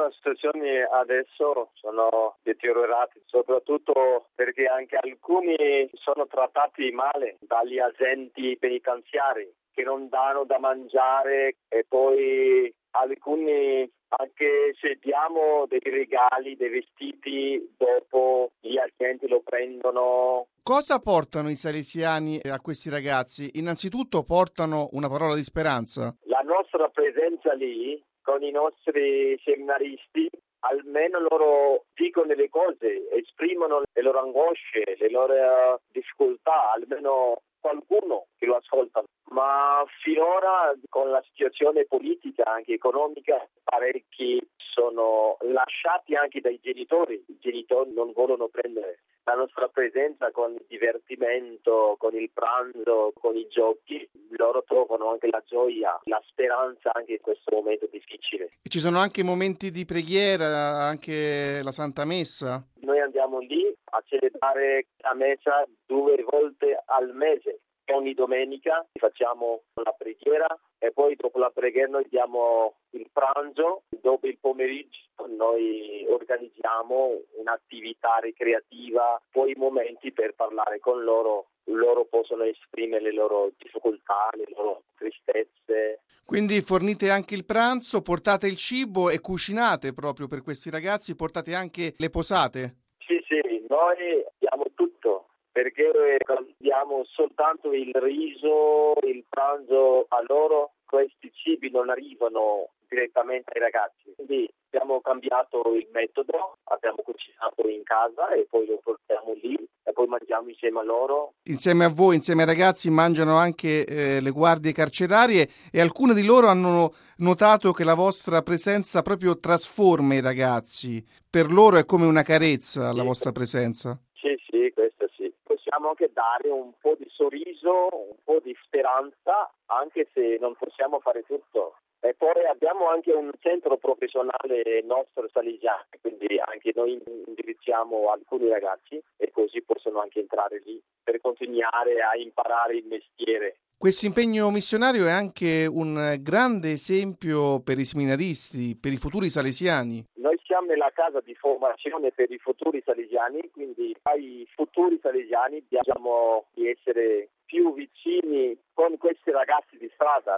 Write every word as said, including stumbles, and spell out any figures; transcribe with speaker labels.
Speaker 1: la situazione adesso sono deteriorate, soprattutto perché anche alcuni sono trattati male dagli agenti penitenziari che non danno da mangiare e poi alcuni, anche se diamo dei regali, dei vestiti, dopo gli agenti lo prendono.
Speaker 2: Cosa portano i salesiani a questi ragazzi? Innanzitutto portano una parola di speranza.
Speaker 1: La nostra presenza lì con i nostri seminaristi, almeno loro dicono le cose, esprimono le loro angosce, le loro difficoltà, almeno qualcuno che lo ascolta. Ma finora con la situazione politica, anche economica, parecchi sono lasciati anche dai genitori. I genitori non vogliono prendere la nostra presenza con il divertimento, con il pranzo, con i giochi. Loro trovano anche la gioia, la speranza anche in questo momento difficile.
Speaker 2: E ci sono anche momenti di preghiera, anche la Santa Messa.
Speaker 1: Noi andiamo lì a celebrare la messa due volte al mese. Ogni domenica facciamo la preghiera e poi dopo la preghiera noi diamo il pranzo. Dopo il pomeriggio noi organizziamo un'attività ricreativa, poi momenti per parlare con loro. Loro possono esprimere le loro difficoltà, le loro tristezze.
Speaker 2: Quindi fornite anche il pranzo, portate il cibo e cucinate proprio per questi ragazzi, portate anche le posate?
Speaker 1: Sì, sì, noi diamo tutto. Perché diamo soltanto il riso, il pranzo a loro, questi cibi non arrivano direttamente ai ragazzi. Quindi abbiamo cambiato il metodo, abbiamo cucinato in casa e poi lo portiamo lì e poi mangiamo insieme a loro.
Speaker 2: Insieme a voi, insieme ai ragazzi, mangiano anche eh, le guardie carcerarie e alcune di loro hanno notato che la vostra presenza proprio trasforma i ragazzi. Per loro è come una carezza la
Speaker 1: Sì.
Speaker 2: vostra presenza.
Speaker 1: Sì, sì, questo sì. Possiamo anche dare un po' di sorriso, un po' di speranza, anche se non possiamo fare tutto. E poi abbiamo anche un centro professionale nostro salesiano, quindi anche noi indirizziamo alcuni ragazzi e così possono anche entrare lì per continuare a imparare il mestiere.
Speaker 2: Questo impegno missionario è anche un grande esempio per i seminaristi, per i futuri salesiani.
Speaker 1: Noi siamo nella casa di formazione per i futuri salesiani, quindi ai futuri salesiani dobbiamo di essere più vicini con questi ragazzi di strada.